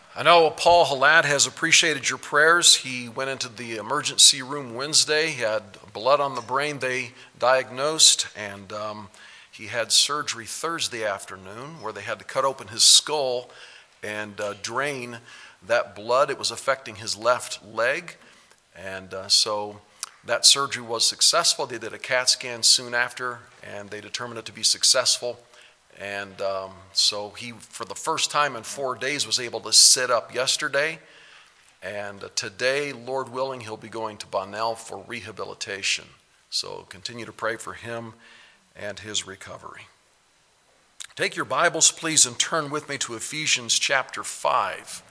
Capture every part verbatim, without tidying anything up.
I know Paul Halad has appreciated your prayers. He went into the emergency room Wednesday. He had blood on the brain they diagnosed, and um, he had surgery Thursday afternoon where they had to cut open his skull and uh, drain that blood. It was affecting his left leg, and uh, so that surgery was successful. They did a CAT scan soon after, and they determined it to be successful. And um, so he, for the first time in four days, was able to sit up yesterday. And uh, today, Lord willing, he'll be going to Bonnell for rehabilitation. So continue to pray for him and his recovery. Take your Bibles, please, and turn with me to Ephesians chapter five.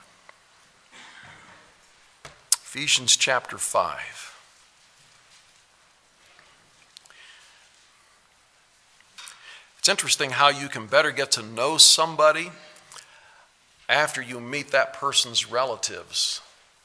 Ephesians chapter five. It's interesting how you can better get to know somebody after you meet that person's relatives.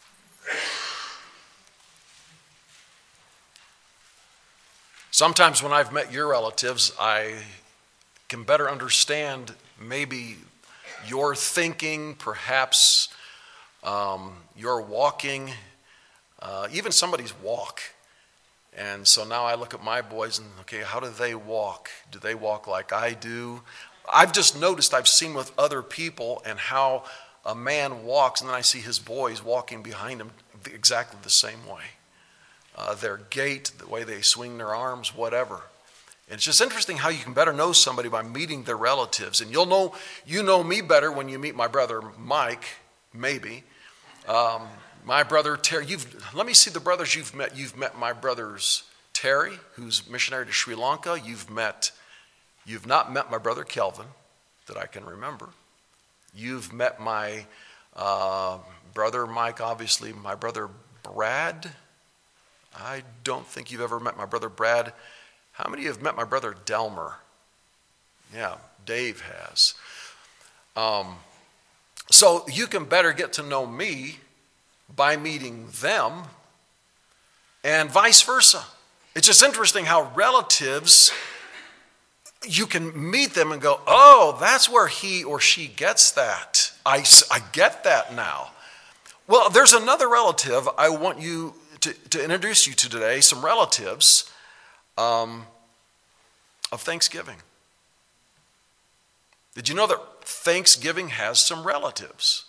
Sometimes when I've met your relatives, I can better understand maybe your thinking, perhaps um, your walking, uh, even somebody's walk. And so now I look at my boys and, okay, how do they walk? Do they walk like I do? I've just noticed, I've seen with other people and how a man walks, and then I see his boys walking behind him exactly the same way. Uh, their gait, the way they swing their arms, whatever. And it's just interesting how you can better know somebody by meeting their relatives. And you'll know, you know me better when you meet my brother Mike, maybe. Um, My brother Terry, you've, let me see the brothers you've met. You've met my brothers Terry, who's missionary to Sri Lanka. You've met, you've not met my brother Kelvin, that I can remember. You've met my uh, brother Mike, obviously, my brother Brad. I don't think you've ever met my brother Brad. How many have met my brother Delmer? Yeah, Dave has. Um, so you can better get to know me by meeting them, and vice versa. It's just interesting how relatives, you can meet them and go, oh, that's where he or she gets that. I, I get that now. Well, there's another relative I want you to, to introduce you to today, some relatives um, of Thanksgiving. Did you know that Thanksgiving has some relatives?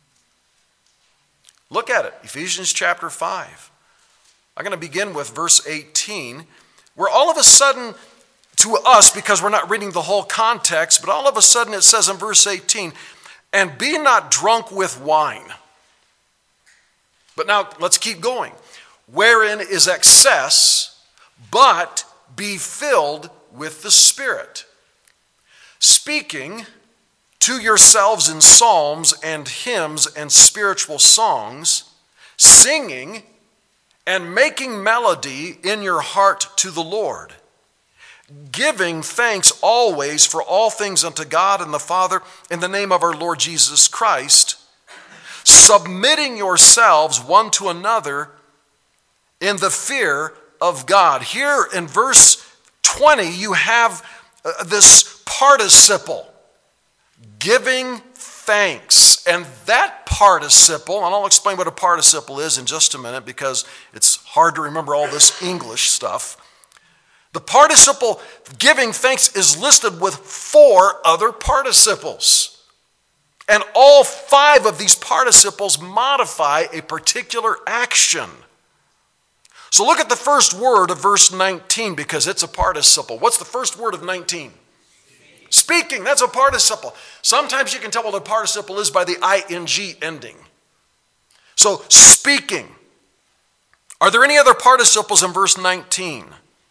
Look at it, Ephesians chapter five. I'm going to begin with verse eighteen, where all of a sudden, to us, because we're not reading the whole context, but all of a sudden it says in verse eighteen, and be not drunk with wine. But now let's keep going. Wherein is excess, but be filled with the Spirit, speaking to yourselves in psalms and hymns and spiritual songs, singing and making melody in your heart to the Lord, giving thanks always for all things unto God and the Father in the name of our Lord Jesus Christ, submitting yourselves one to another in the fear of God. Here in verse twenty, you have uh, this participle, giving thanks. And that participle, and I'll explain what a participle is in just a minute because it's hard to remember all this English stuff. The participle giving thanks is listed with four other participles. And all five of these participles modify a particular action. So look at the first word of verse nineteen because it's a participle. What's the first word of nineteen? Speaking, that's a participle. Sometimes you can tell what a participle is by the ing ending. So, speaking. Are there any other participles in verse nineteen?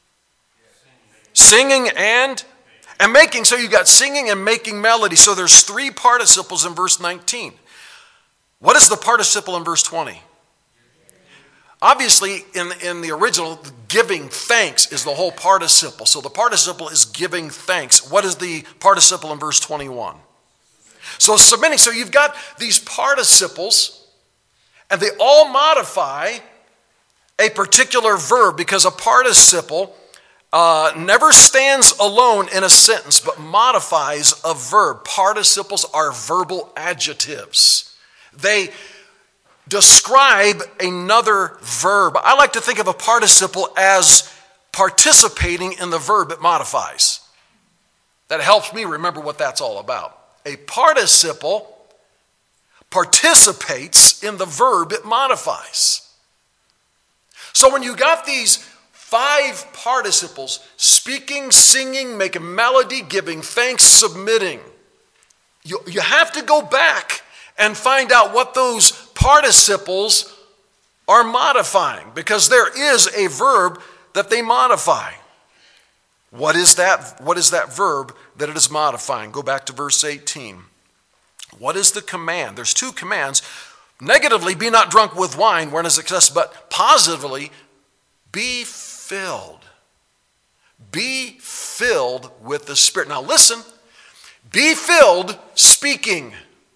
Singing and and making. So you got singing and making melody. So there's three participles in verse nineteen. What is the participle in verse twenty? Obviously, in, in the original, giving thanks is the whole participle. So the participle is giving thanks. What is the participle in verse twenty-one? So submitting. So you've got these participles, and they all modify a particular verb because a participle uh, never stands alone in a sentence, but modifies a verb. Participles are verbal adjectives. They describe another verb. I like to think of a participle as participating in the verb it modifies. That helps me remember what that's all about. A participle participates in the verb it modifies. So when you got these five participles, speaking, singing, making melody, giving thanks, submitting, you, you have to go back and find out what those participles are modifying, because there is a verb that they modify. What is that? What is that verb that it is modifying? Go back to verse eighteen. What is the command? There's two commands. Negatively, be not drunk with wine, wherein is success, but positively, be filled. Be filled with the Spirit. Now listen, be filled speaking.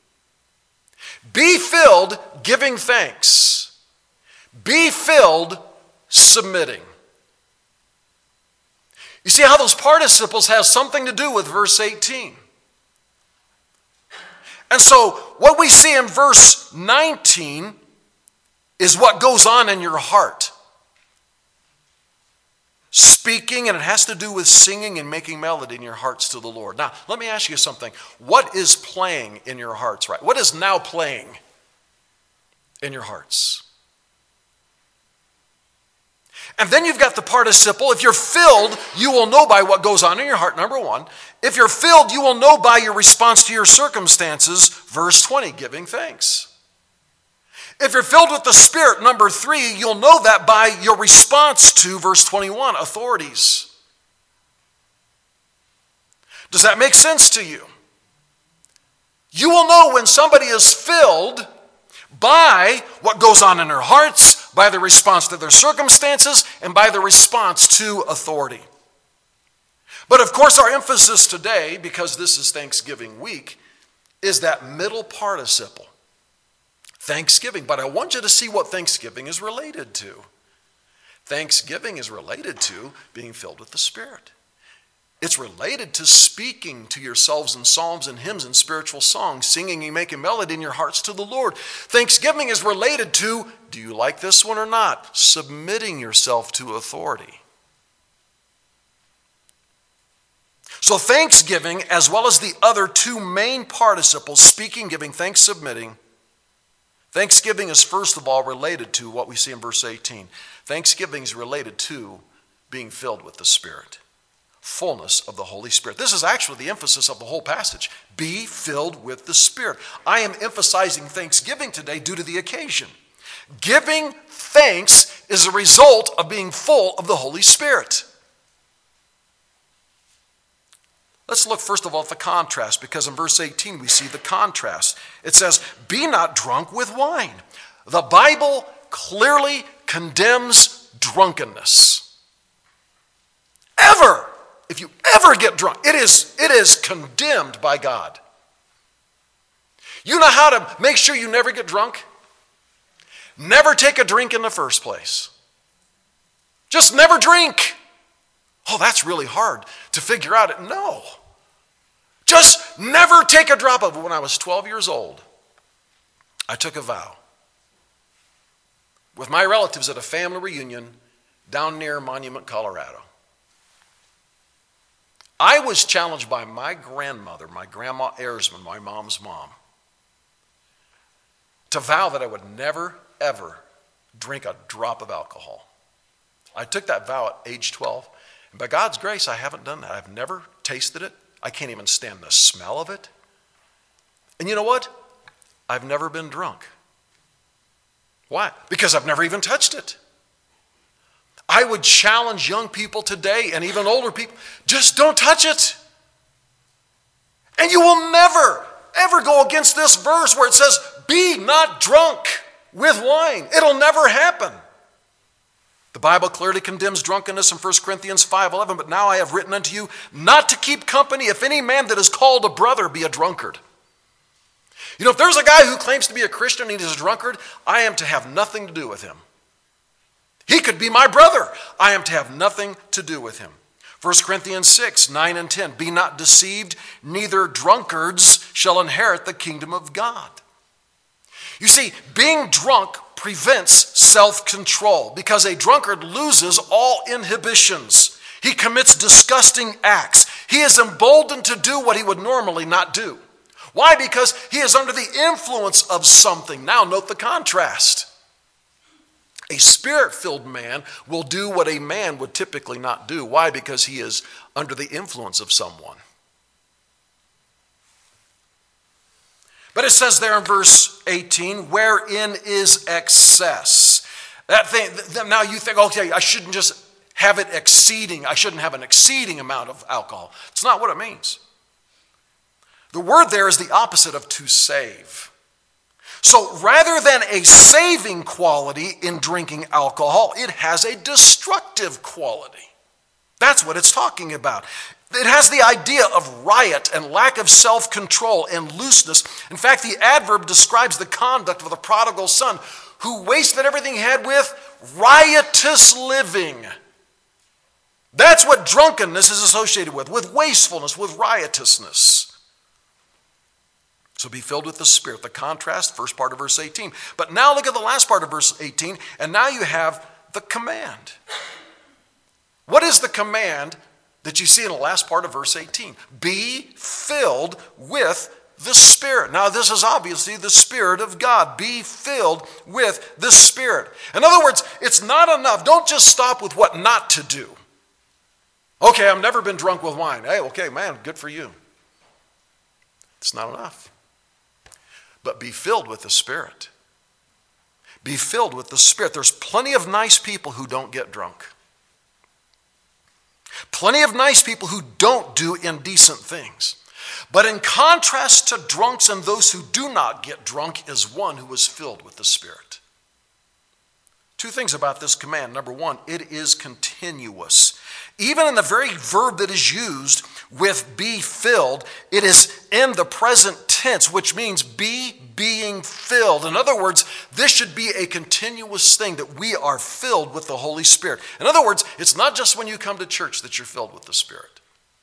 Be filled giving thanks. Be filled submitting. You see how those participles have something to do with verse eighteen. And so what we see in verse nineteen is what goes on in your heart. Speaking, and it has to do with singing and making melody in your hearts to the Lord. Now, let me ask you something. What is playing in your hearts, right? What is now playing in your hearts? And then you've got the participle. If you're filled, you will know by what goes on in your heart, number one. If you're filled, you will know by your response to your circumstances, verse twenty, giving thanks. If you're filled with the Spirit, number three, you'll know that by your response to, verse twenty-one, authorities. Does that make sense to you? You will know when somebody is filled by what goes on in their hearts, by the response to their circumstances, and by the response to authority. But of course, our emphasis today, because this is Thanksgiving week, is that middle participle. Thanksgiving. But I want you to see what Thanksgiving is related to. Thanksgiving is related to being filled with the Spirit. It's related to speaking to yourselves in psalms and hymns and spiritual songs, singing and making melody in your hearts to the Lord. Thanksgiving is related to, do you like this one or not? Submitting yourself to authority. So thanksgiving, as well as the other two main participles, speaking, giving thanks, submitting, thanksgiving is first of all related to what we see in verse eighteen. Thanksgiving is related to being filled with the Spirit. Fullness of the Holy Spirit. This is actually the emphasis of the whole passage. Be filled with the Spirit. I am emphasizing thanksgiving today due to the occasion. Giving thanks is a result of being full of the Holy Spirit. Let's look first of all at the contrast, because in verse eighteen we see the contrast. It says, be not drunk with wine. The Bible clearly condemns drunkenness. Ever. If you ever get drunk, it is, it is condemned by God. You know how to make sure you never get drunk? Never take a drink in the first place. Just never drink. Oh, that's really hard to figure out. No. Just never take a drop of it. When I was twelve years old, I took a vow with my relatives at a family reunion down near Monument, Colorado. I was challenged by my grandmother, my grandma Erzman, my mom's mom, to vow that I would never, ever drink a drop of alcohol. I took that vow at age twelve, and by God's grace, I haven't done that. I've never tasted it. I can't even stand the smell of it. And you know what? I've never been drunk. Why? Because I've never even touched it. I would challenge young people today and even older people, just don't touch it. And you will never, ever go against this verse where it says, be not drunk with wine. It'll never happen. The Bible clearly condemns drunkenness in First Corinthians five eleven, but now I have written unto you not to keep company if any man that is called a brother be a drunkard. You know, if there's a guy who claims to be a Christian and he's a drunkard, I am to have nothing to do with him. He could be my brother. I am to have nothing to do with him. First Corinthians six, nine and ten. Be not deceived, neither drunkards shall inherit the kingdom of God. You see, being drunk prevents self-control because a drunkard loses all inhibitions. He commits disgusting acts. He is emboldened to do what he would normally not do. Why? Because he is under the influence of something. Now note the contrast. A spirit-filled man will do what a man would typically not do. Why? Because he is under the influence of someone. But it says there in verse eighteen, wherein is excess. That thing, now you think, okay, I shouldn't just have it exceeding. I shouldn't have an exceeding amount of alcohol. It's not what it means. The word there is the opposite of to save. So rather than a saving quality in drinking alcohol, it has a destructive quality. That's what it's talking about. It has the idea of riot and lack of self-control and looseness. In fact, the adverb describes the conduct of the prodigal son who wasted everything he had with riotous living. That's what drunkenness is associated with, with wastefulness, with riotousness. So be filled with the Spirit. The contrast, first part of verse eighteen. But now look at the last part of verse eighteen, and now you have the command. What is the command that you see in the last part of verse eighteen? Be filled with the Spirit. Now this is obviously the Spirit of God. Be filled with the Spirit. In other words, it's not enough. Don't just stop with what not to do. Okay, I've never been drunk with wine. Hey, okay, man, good for you. It's not enough. But be filled with the Spirit. Be filled with the Spirit. There's plenty of nice people who don't get drunk. Plenty of nice people who don't do indecent things. But in contrast to drunks and those who do not get drunk is one who is filled with the Spirit. Two things about this command. Number one, it is continuous. Even in the very verb that is used with be filled, it is in the present tense, which means be being filled. In other words, this should be a continuous thing that we are filled with the Holy Spirit. In other words, it's not just when you come to church that you're filled with the Spirit.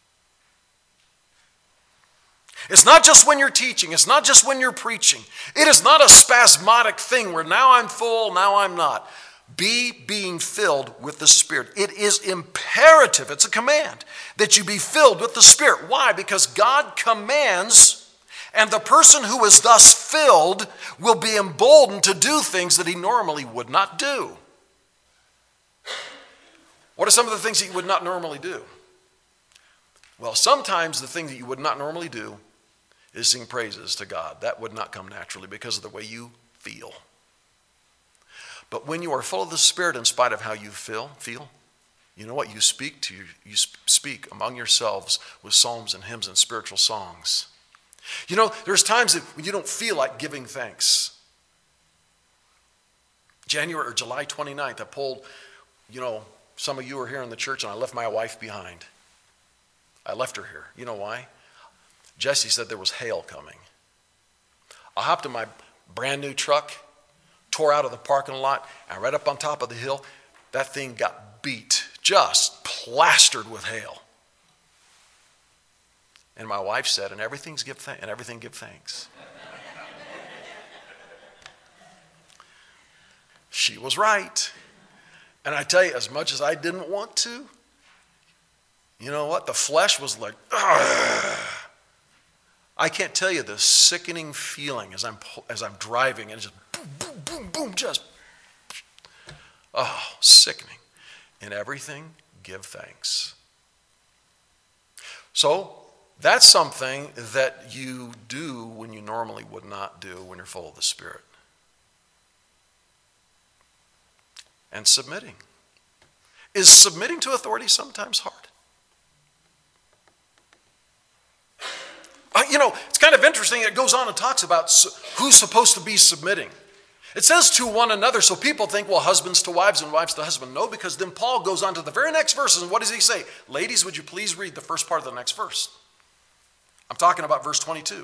It's not just when you're teaching. It's not just when you're preaching. It is not a spasmodic thing where now I'm full, now I'm not. Be being filled with the Spirit. It is imperative, it's a command, that you be filled with the Spirit. Why? Because God commands, and the person who is thus filled will be emboldened to do things that he normally would not do. What are some of the things that you would not normally do? Well, sometimes the thing that you would not normally do is sing praises to God. That would not come naturally because of the way you feel. But when you are full of the Spirit, in spite of how you feel, feel, you know what? You speak to you, you speak among yourselves with psalms and hymns and spiritual songs. You know, there's times that when you don't feel like giving thanks. January or July twenty-ninth, I pulled, you know, some of you are here in the church, and I left my wife behind. I left her here. You know why? Jesse said there was hail coming. I hopped in my brand new truck, tore out of the parking lot, and right up on top of the hill, that thing got beat, just plastered with hail. And my wife said, and everything's give th- and everything give thanks. She was right. And I tell you, as much as I didn't want to, you know what? The flesh was like, ugh. I can't tell you the sickening feeling as I'm as I'm driving, and it's just boom, boom, boom, boom, just, oh, sickening. In everything, give thanks. So, that's something that you do when you normally would not do when you're full of the Spirit. And submitting. Is submitting to authority sometimes hard? Uh, you know, it's kind of interesting. It goes on and talks about who's supposed to be submitting. It says to one another, so people think, well, husbands to wives and wives to husbands. No, because then Paul goes on to the very next verses, and what does he say? Ladies, would you please read the first part of the next verse? I'm talking about verse twenty-two.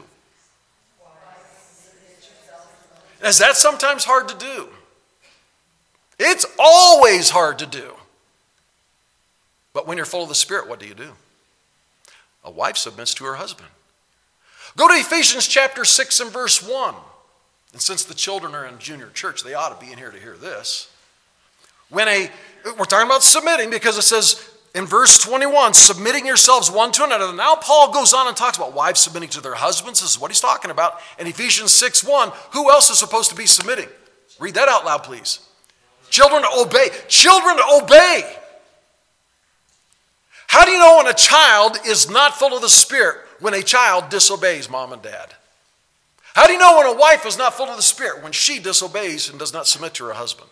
Is that sometimes hard to do? It's always hard to do. But when you're full of the Spirit, what do you do? A wife submits to her husband. Go to Ephesians chapter six and verse one. And since the children are in junior church, they ought to be in here to hear this. When a, we're talking about submitting because it says in verse twenty-one, submitting yourselves one to another. Now Paul goes on and talks about wives submitting to their husbands. This is what he's talking about. In Ephesians six one, who else is supposed to be submitting? Read that out loud, please. Children, obey. Children, obey. How do you know when a child is not full of the Spirit? When a child disobeys mom and dad. How do you know when a wife is not full of the Spirit? When she disobeys and does not submit to her husband.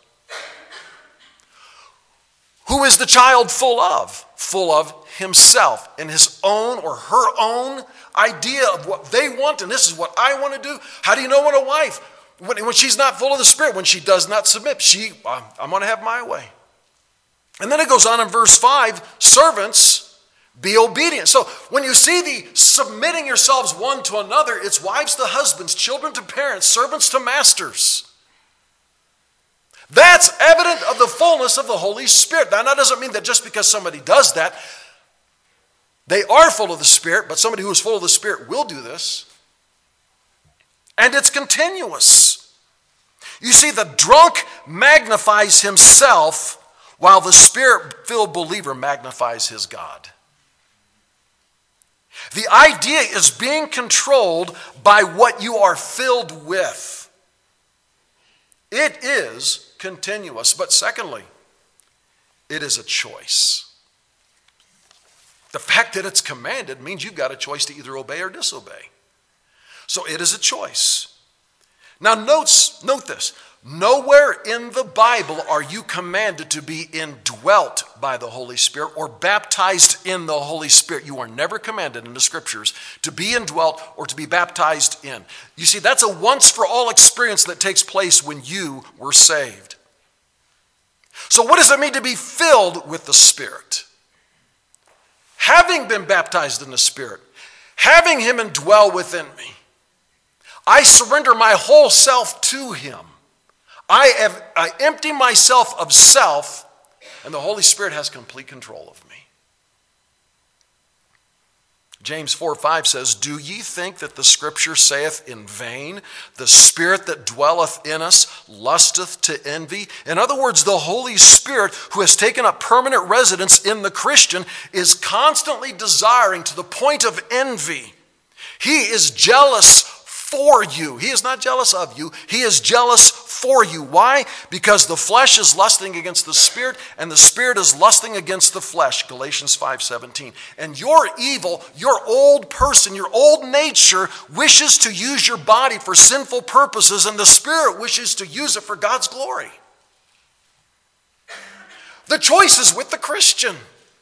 Who is the child full of? Full of himself and his own or her own idea of what they want, and this is what I want to do. How do you know when a wife, when, when she's not full of the Spirit, when she does not submit, she, I'm, I'm going to have my way. And then it goes on in verse five, servants, be obedient. So when you see the submitting yourselves one to another, it's wives to husbands, children to parents, servants to masters. That's evident of the fullness of the Holy Spirit. Now, that doesn't mean that just because somebody does that, they are full of the Spirit, but somebody who is full of the Spirit will do this. And it's continuous. You see, the drunk magnifies himself while the Spirit-filled believer magnifies his God. The idea is being controlled by what you are filled with. It is continuous. But secondly, it is a choice. The fact that it's commanded means you've got a choice to either obey or disobey. So it is a choice. Now notes, note this. Nowhere in the Bible are you commanded to be indwelt by the Holy Spirit or baptized in the Holy Spirit. You are never commanded in the Scriptures to be indwelt or to be baptized in. You see, that's a once-for-all experience that takes place when you were saved. So what does it mean to be filled with the Spirit? Having been baptized in the Spirit, having Him indwell within me, I surrender my whole self to Him. I, have, I empty myself of self, and the Holy Spirit has complete control of me. James four five says, do ye think that the Scripture saith in vain, the Spirit that dwelleth in us lusteth to envy? In other words, the Holy Spirit, who has taken up permanent residence in the Christian, is constantly desiring to the point of envy. He is jealous for you. He is not jealous of you. He is jealous for you. Why? Because the flesh is lusting against the Spirit, and the Spirit is lusting against the flesh. Galatians five seventeen. And your evil, your old person, your old nature wishes to use your body for sinful purposes, and the Spirit wishes to use it for God's glory. The choice is with the Christian.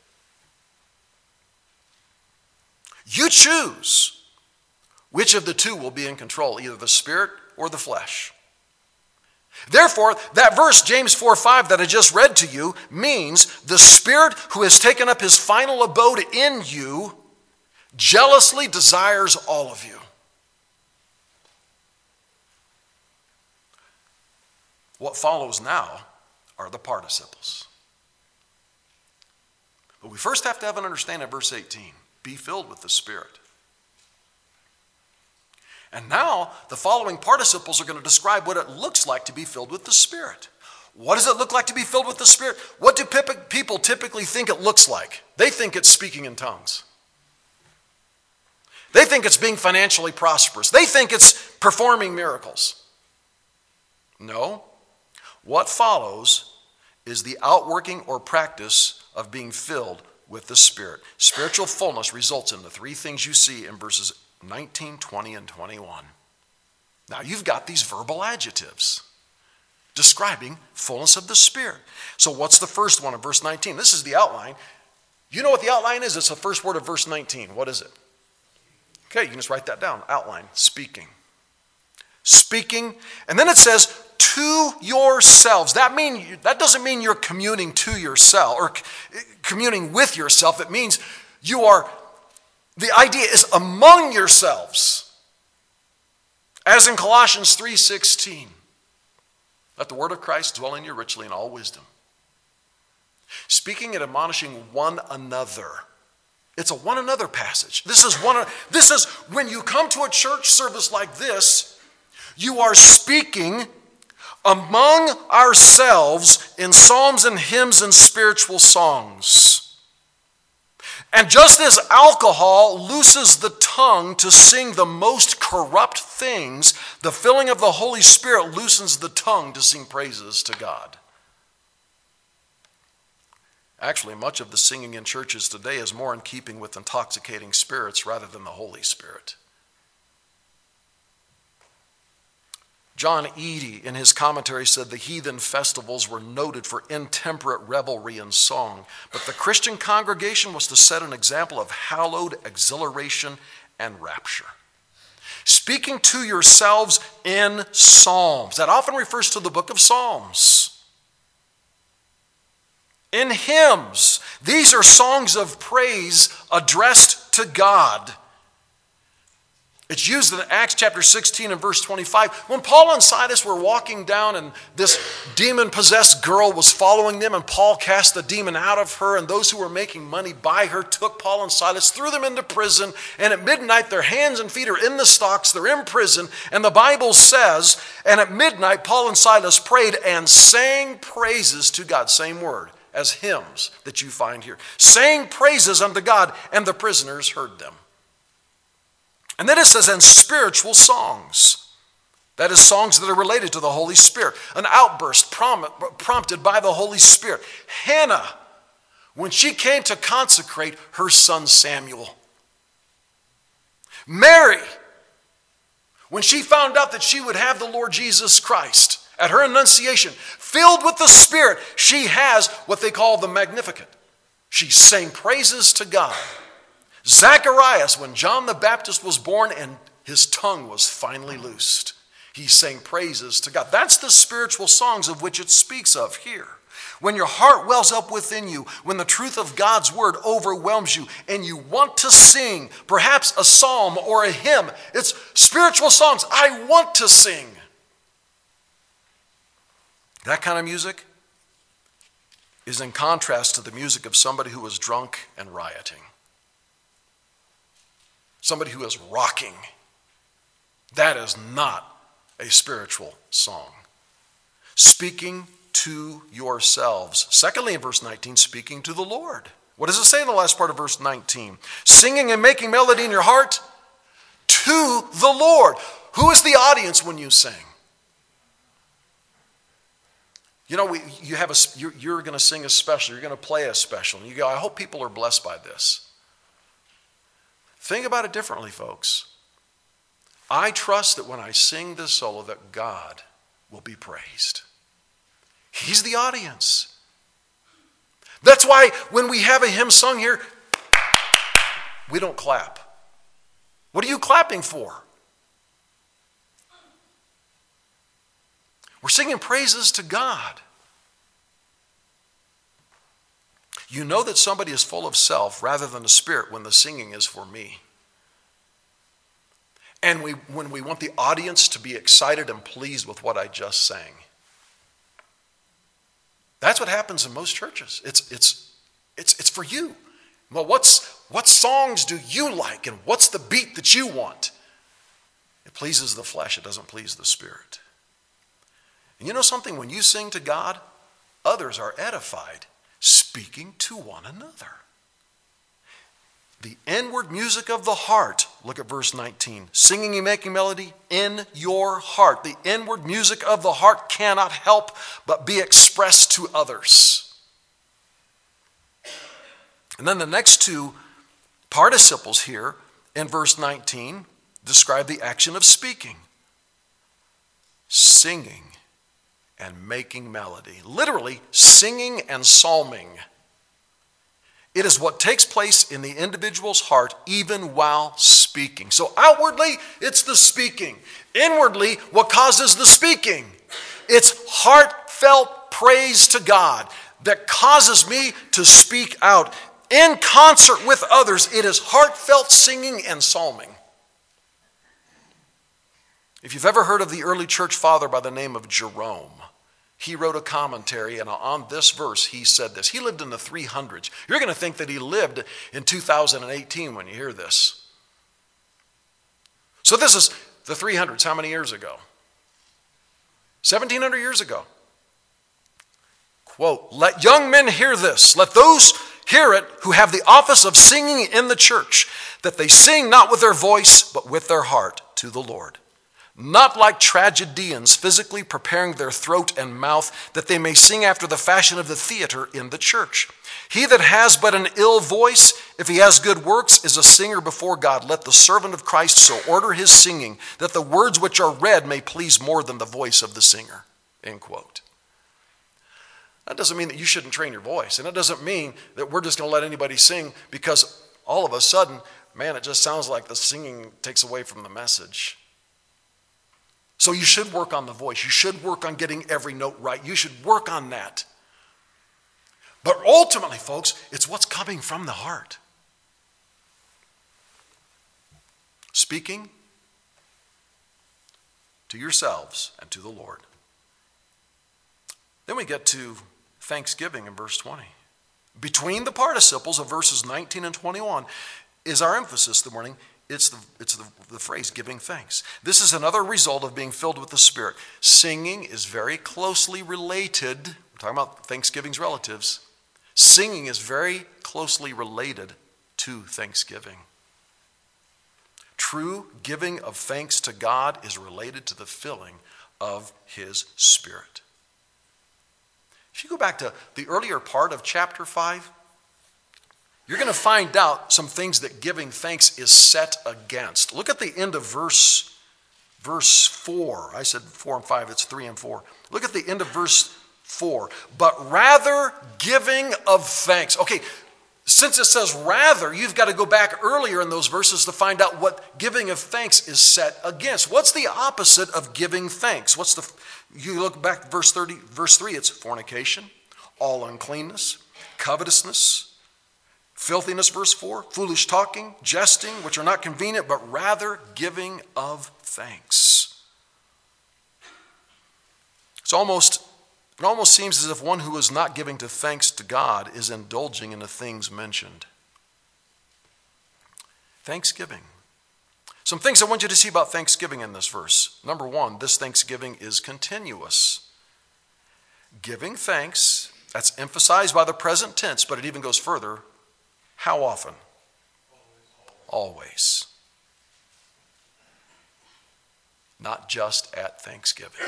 You choose which of the two will be in control, either the Spirit or the flesh. Therefore, that verse, James four five, that I just read to you, means the Spirit who has taken up His final abode in you jealously desires all of you. What follows now are the participles. But we first have to have an understanding of verse eighteen. Be filled with the Spirit. And now, the following participles are going to describe what it looks like to be filled with the Spirit. What does it look like to be filled with the Spirit? What do people typically think it looks like? They think it's speaking in tongues. They think it's being financially prosperous. They think it's performing miracles. No. What follows is the outworking or practice of being filled with the Spirit. Spiritual fullness results in the three things you see in verses nineteen, twenty, and twenty-one. Now you've got these verbal adjectives describing fullness of the Spirit. So what's the first one in verse nineteen? This is the outline. You know what the outline is? It's the first word of verse nineteen. What is it? Okay, you can just write that down. Outline, speaking. Speaking, and then it says, to yourselves. That mean that doesn't mean you're communing to yourself or communing with yourself. It means you are, the idea is among yourselves. As in Colossians three sixteen. Let the word of Christ dwell in you richly in all wisdom. Speaking and admonishing one another. It's a one another passage. This is one. This is when you come to a church service like this, You are speaking among ourselves in psalms and hymns and spiritual songs. And just as alcohol looses the tongue to sing the most corrupt things, the filling of the Holy Spirit loosens the tongue to sing praises to God. Actually, much of the singing in churches today is more in keeping with intoxicating spirits rather than the Holy Spirit. John Eadie, in his commentary, said the heathen festivals were noted for intemperate revelry and song, but the Christian congregation was to set an example of hallowed exhilaration and rapture. Speaking to yourselves in psalms. That often refers to the book of Psalms. In hymns. These are songs of praise addressed to God. It's used in Acts chapter sixteen and verse twenty-five. When Paul and Silas were walking down and this demon-possessed girl was following them, and Paul cast the demon out of her, and those who were making money by her took Paul and Silas, threw them into prison, and at midnight their hands and feet are in the stocks, they're in prison, and the Bible says, and at midnight Paul and Silas prayed and sang praises to God. Same word as hymns that you find here. Sang praises unto God, and the prisoners heard them. And then it says, and spiritual songs. That is songs that are related to the Holy Spirit. An outburst prompted by the Holy Spirit. Hannah, when she came to consecrate her son Samuel. Mary, when she found out that she would have the Lord Jesus Christ at her annunciation, filled with the Spirit, she has what they call the Magnificat. She sang praises to God. Zacharias, when John the Baptist was born and his tongue was finally loosed, he sang praises to God. That's the spiritual songs of which it speaks of here. When your heart wells up within you, when the truth of God's word overwhelms you, and you want to sing perhaps a psalm or a hymn, it's spiritual songs. I want to sing. That kind of music is in contrast to the music of somebody who is drunk and rioting. Somebody who is rocking. That is not a spiritual song. Speaking to yourselves. Secondly, in verse nineteen, speaking to the Lord. What does it say in the last part of verse nineteen? Singing and making melody in your heart to the Lord. Who is the audience when you sing? You know, we, you have a, you're, you're going to sing a special. You're going to play a special. And you go, I hope people are blessed by this. Think about it differently, folks. I trust that when I sing this solo that God will be praised. He's the audience. That's why when we have a hymn sung here, we don't clap. What are you clapping for? We're singing praises to God. You know that somebody is full of self rather than the Spirit when the singing is for me. And we, when we want the audience to be excited and pleased with what I just sang. That's what happens in most churches. It's, it's, it's, it's for you. Well, what's, what songs do you like and what's the beat that you want? It pleases the flesh. It doesn't please the Spirit. And you know something? When you sing to God, others are edified, speaking to one another. The inward music of the heart. Look at verse nineteen. Singing and making melody in your heart. The inward music of the heart cannot help but be expressed to others. And then the next two participles here in verse nineteen describe the action of speaking. Singing and making melody. Literally, singing and psalming. It is what takes place in the individual's heart even while speaking. So outwardly, it's the speaking. Inwardly, what causes the speaking? It's heartfelt praise to God that causes me to speak out. In concert with others, it is heartfelt singing and psalming. If you've ever heard of the early church father by the name of Jerome, he wrote a commentary, and on this verse he said this. He lived in the three hundreds. You're going to think that he lived in two thousand eighteen when you hear this. So this is the three hundreds. How many years ago? seventeen hundred years ago. Quote, "Let young men hear this. Let those hear it who have the office of singing in the church, that they sing not with their voice, but with their heart to the Lord. Not like tragedians physically preparing their throat and mouth, that they may sing after the fashion of the theater in the church. He that has but an ill voice, if he has good works, is a singer before God. Let the servant of Christ so order his singing, that the words which are read may please more than the voice of the singer." End quote. That doesn't mean that you shouldn't train your voice. And it doesn't mean that we're just going to let anybody sing because all of a sudden, man, it just sounds like the singing takes away from the message. So you should work on the voice. You should work on getting every note right. You should work on that. But ultimately, folks, it's what's coming from the heart. Speaking to yourselves and to the Lord. Then we get to thanksgiving in verse twenty. Between the participles of verses nineteen and twenty-one is our emphasis this morning. It's the, it's the, the phrase giving thanks. This is another result of being filled with the Spirit. Singing is very closely related. We're talking about Thanksgiving's relatives. Singing is very closely related to thanksgiving. True giving of thanks to God is related to the filling of His Spirit. If you go back to the earlier part of chapter five, you're going to find out some things that giving thanks is set against. Look at the end of verse, verse four. I said four and five, it's three and four. Look at the end of verse four. But rather giving of thanks. Okay, since it says rather, you've got to go back earlier in those verses to find out what giving of thanks is set against. What's the opposite of giving thanks? What's the, you look back at verse thirty, verse three, it's fornication, all uncleanness, covetousness, filthiness, verse four, foolish talking, jesting, which are not convenient, but rather giving of thanks. It's almost, it almost seems as if one who is not giving to thanks to God is indulging in the things mentioned. Thanksgiving. Some things I want you to see about thanksgiving in this verse. Number one, this thanksgiving is continuous. Giving thanks, that's emphasized by the present tense, but it even goes further. How often? Always. Not just at Thanksgiving.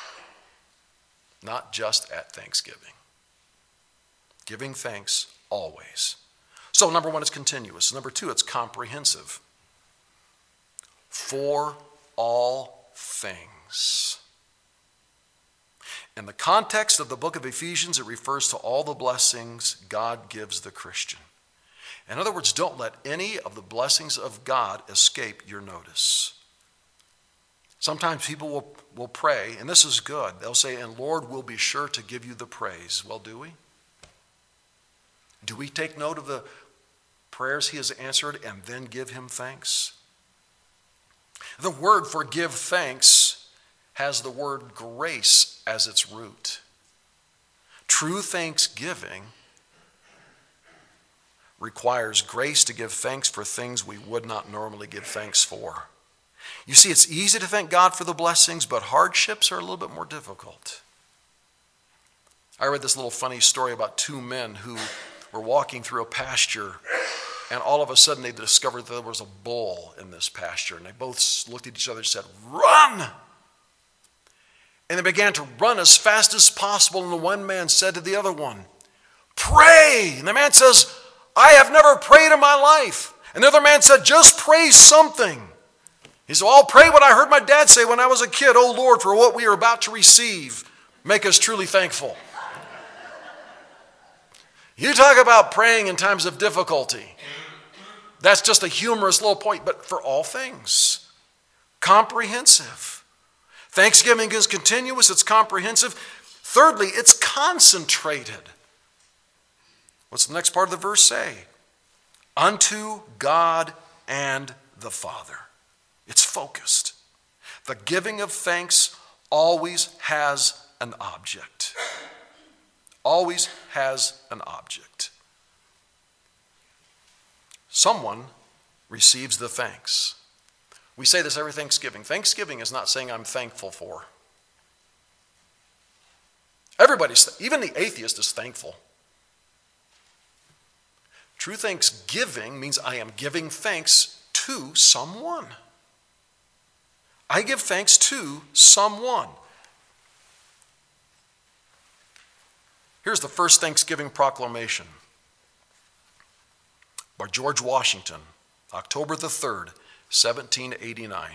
Not just at Thanksgiving. Giving thanks always. So number one, it's continuous. Number two, it's comprehensive. For all things. In the context of the book of Ephesians, it refers to all the blessings God gives the Christian. In other words, don't let any of the blessings of God escape your notice. Sometimes people will, will pray, and this is good. They'll say, and Lord, we'll be sure to give you the praise. Well, do we? Do we take note of the prayers He has answered and then give Him thanks? The word for give thanks has the word grace as its root. True thanksgiving requires grace to give thanks for things we would not normally give thanks for. You see, it's easy to thank God for the blessings, but hardships are a little bit more difficult. I read this little funny story about two men who were walking through a pasture, and all of a sudden they discovered that there was a bull in this pasture, and they both looked at each other and said, "Run!" And they began to run as fast as possible, and the one man said to the other one, "Pray!" And the man says, "I have never prayed in my life." And the other man said, "Just pray something." He said, "Well, I'll pray what I heard my dad say when I was a kid. Oh Lord, for what we are about to receive, make us truly thankful." You talk about praying in times of difficulty. That's just a humorous little point, but for all things, comprehensive. Thanksgiving is continuous, it's comprehensive. Thirdly, it's concentrated. What's the next part of the verse say? Unto God and the Father. It's focused. The giving of thanks always has an object. Always has an object. Someone receives the thanks. We say this every Thanksgiving. Thanksgiving is not saying I'm thankful for. Everybody's, even the atheist is thankful. True thanksgiving means I am giving thanks to someone. I give thanks to someone. Here's the first Thanksgiving proclamation by George Washington, October the third, seventeen eighty-nine.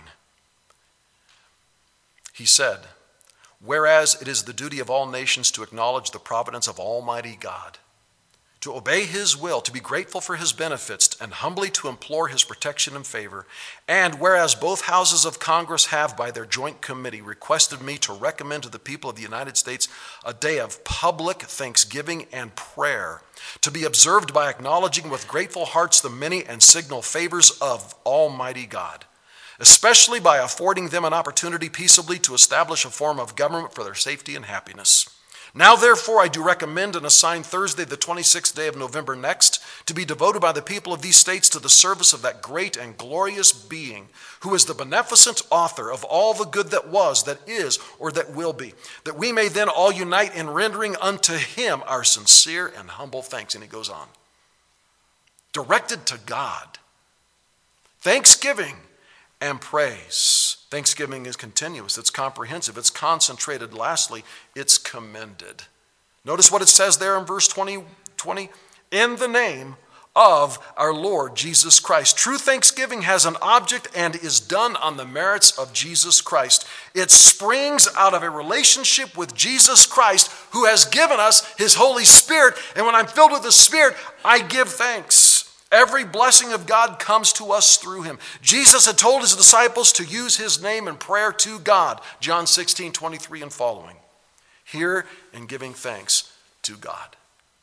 He said, "Whereas it is the duty of all nations to acknowledge the providence of Almighty God, to obey his will, to be grateful for his benefits, and humbly to implore his protection and favor. And whereas both houses of Congress have, by their joint committee, requested me to recommend to the people of the United States a day of public thanksgiving and prayer, to be observed by acknowledging with grateful hearts the many and signal favors of Almighty God, especially by affording them an opportunity peaceably to establish a form of government for their safety and happiness. Now, therefore, I do recommend and assign Thursday, the twenty-sixth day of November next, to be devoted by the people of these states to the service of that great and glorious being who is the beneficent author of all the good that was, that is, or that will be, that we may then all unite in rendering unto him our sincere and humble thanks." And he goes on. Directed to God. Thanksgiving and praise. Thanksgiving is continuous, it's comprehensive, it's concentrated. Lastly, it's commended. Notice what it says there in verse twenty, twenty, in the name of our Lord Jesus Christ. True thanksgiving has an object and is done on the merits of Jesus Christ. It springs out of a relationship with Jesus Christ, who has given us his Holy Spirit. And when I'm filled with the Spirit, I give thanks. Every blessing of God comes to us through him. Jesus had told his disciples to use his name in prayer to God, John sixteen, twenty-three and following. Here in giving thanks to God.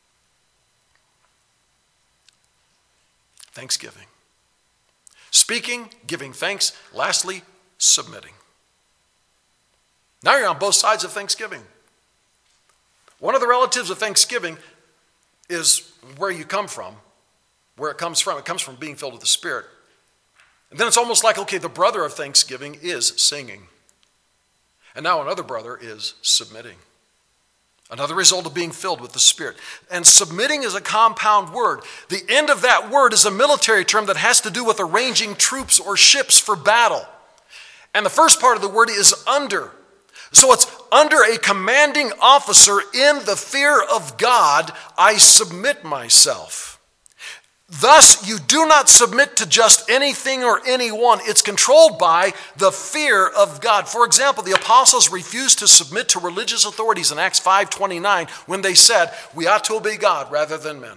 Thanksgiving. Speaking, giving thanks. Lastly, submitting. Now you're on both sides of Thanksgiving. One of the relatives of Thanksgiving is where you come from. Where it comes from. It comes from being filled with the Spirit. And then it's almost like, okay, the brother of thanksgiving is singing. And now another brother is submitting. Another result of being filled with the Spirit. And submitting is a compound word. The end of that word is a military term that has to do with arranging troops or ships for battle. And the first part of the word is under. So it's under a commanding officer in the fear of God, I submit myself. Thus, you do not submit to just anything or anyone. It's controlled by the fear of God. For example, the apostles refused to submit to religious authorities in Acts five twenty-nine when they said, we ought to obey God rather than men.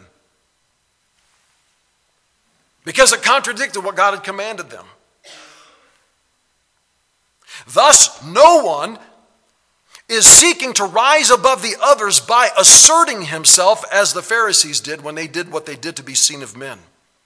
Because it contradicted what God had commanded them. Thus, no one is seeking to rise above the others by asserting himself, as the Pharisees did when they did what they did to be seen of men.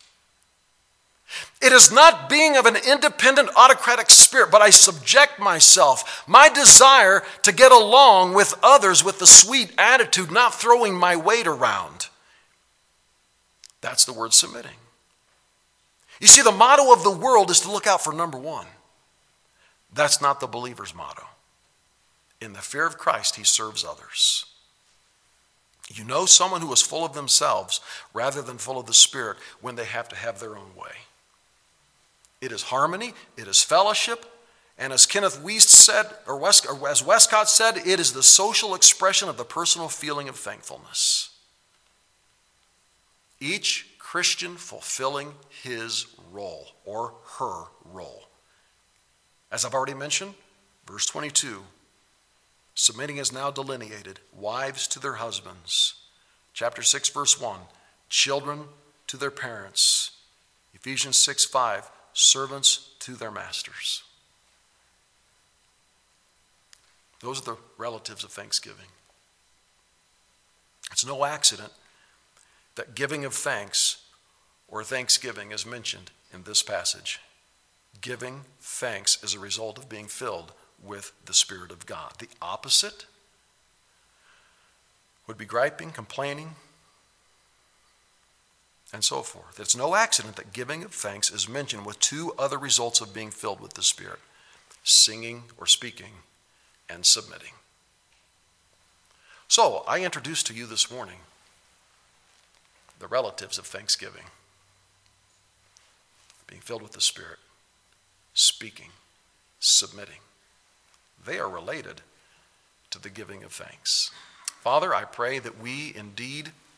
It is not being of an independent autocratic spirit, but I subject myself, my desire to get along with others with the sweet attitude, not throwing my weight around. That's the word submitting. You see, the motto of the world is to look out for number one. That's not the believer's motto. In the fear of Christ, he serves others. You know someone who is full of themselves rather than full of the Spirit when they have to have their own way. It is harmony, it is fellowship, and as Kenneth Wiest said, or, West, or as Westcott said, it is the social expression of the personal feeling of thankfulness. Each Christian fulfilling his role or her role. As I've already mentioned, verse twenty-two, submitting is now delineated. Wives to their husbands. Chapter six, verse one. Children to their parents. Ephesians six, five. Servants to their masters. Those are the relatives of thanksgiving. It's no accident that giving of thanks or thanksgiving is mentioned in this passage. Giving thanks is a result of being filled with the Spirit of God. The opposite would be griping, complaining, and so forth. It's no accident that giving of thanks is mentioned with two other results of being filled with the Spirit: singing or speaking and submitting. So, I introduce to you this morning the relatives of thanksgiving. Being filled with the Spirit, speaking, submitting. They are related to the giving of thanks. Father, I pray that we indeed